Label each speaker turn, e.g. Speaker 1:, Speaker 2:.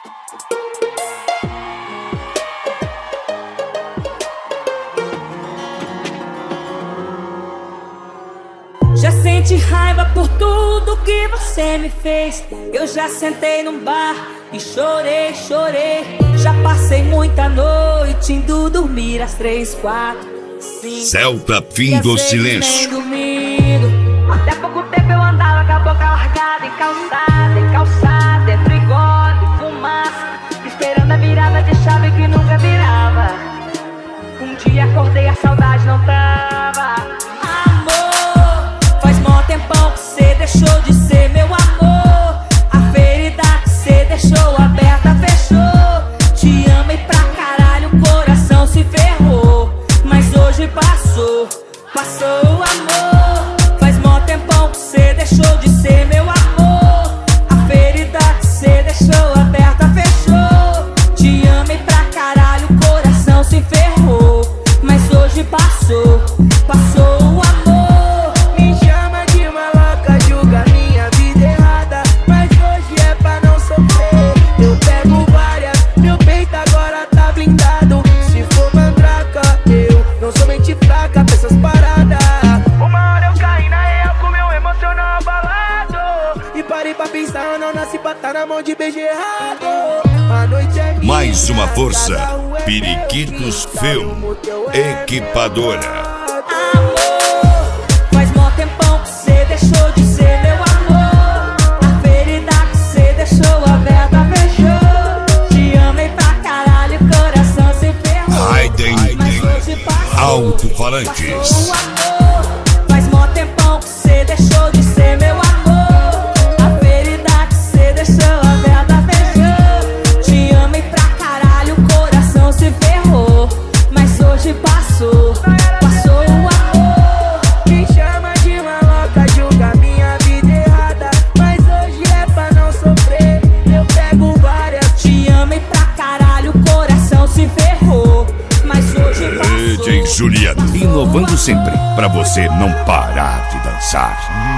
Speaker 1: Já senti raiva por tudo que você me fez. Eu já sentei num bar e chorei, chorei. Já passei muita noite indo dormir às 3, 4, 5.
Speaker 2: Celta, fim do silêncio.
Speaker 1: Até pouco tempo eu andava com a boca largada em calçada, entre gole e fumaça, esperando a virada de chave que nunca virava. Um dia acordei, a saudade não tava. Tempão que cê deixou de ser meu amor. A ferida que cê deixou aberta fechou. Te amei pra caralho, o coração se ferrou. Mas hoje passou, passou o amor. Faz mó tempão que cê deixou de ser meu amor. A ferida que cê deixou aberta fechou. Te amei pra caralho, o coração se ferrou. Mas hoje passou, passou o amor. Tá na mão de beijo errado. A noite é minha,
Speaker 2: mais uma força. Periquitos Film Equipadora.
Speaker 1: Amor, faz mó tempão que cê deixou de ser meu amor. A ferida que cê deixou aberta fechou. Te amei pra caralho, o coração se ferrou.
Speaker 2: Raiden Alto-Falantes.
Speaker 1: Passou o amor, faz mó tempão que cê deixou de ser meu amor. Passou, passou o amor. Quem chama de maloca julga minha vida errada. Mas hoje é pra não sofrer, eu pego várias. Te amei pra caralho, o coração se ferrou. Mas hoje passou.
Speaker 2: DJ Juliano, inovando sempre pra você não parar de dançar.